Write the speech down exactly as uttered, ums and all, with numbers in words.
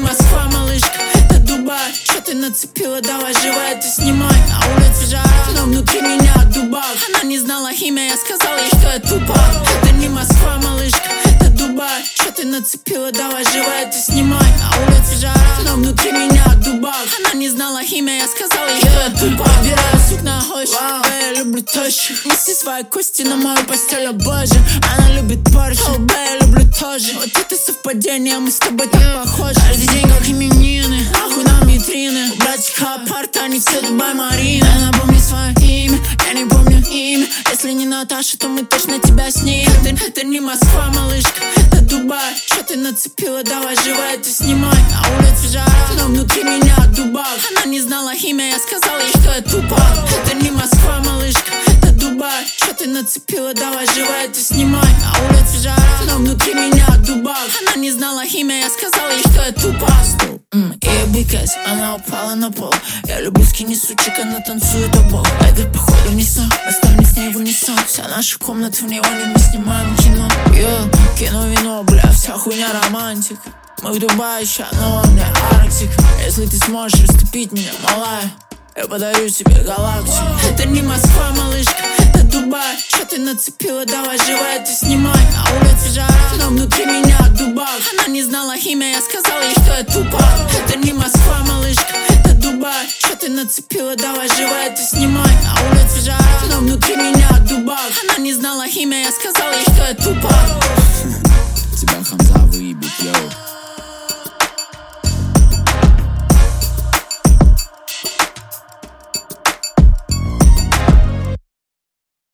Москва, малышка, это Дубай. Что ты нацепила, давай живо это снимай. На улице жара, но внутри меня дубак. Она не знала имя, я сказал ей, что я тупак. Это не Москва, малышка, это Дубай. Что ты нацепила, давай живо это снимай. На улице жара, но внутри меня дубак. Она не знала имя, я сказал ей, что я тупак. Убираю сукна гощ, я люблю тощих. Неси свои кости на мою постель, о боже. Она любит Порш, о, я люблю тоже. Вот это совпадение, мы с тобой так похожи. Каждый день как именины, нахуй нам витрины. У братика апарт, они все Дубай Марина. Она помнит свое имя, я не помню имя. Если не Наташа, то мы точно тебя снимем. Это, это не Москва, малышка, это Дубай. Что ты нацепила, давай живо это снимай. На улице жара, но внутри меня дубак. Она не знала имя, я сказал ей, что я тупак. Это не Москва, малышка, это Дубай. Что ты нацепила, давай живо это снимай. На улице жара, но внутри меня дубак. Она не знала имя, я сказал ей, что я тупак. И бикась, она упала на пол. Я люблю скини сучек, она танцует обох. Это походу не сон, оставим с ней в унисон. Вся наша комната в неоне, мы снимаем кино. Йо, кино, вино, бля, вся хуйня романтик. Мы в Дубае ща, но во мне Арктик. Если ты сможешь расступить меня, малая, я подарю тебе галактику. Это не Москва, малышка, это Дубай. Что ты нацепила, давай живо это снимай. На улице жара, но внутри меня дубак. Она не знала имя, я сказал ей, что я тупак. Это не Москва, малышка, это Дубай. Что ты нацепила, давай живо это снимай. На улице жара, но внутри меня дубак. Она не знала имя, я сказал ей, что я тупак.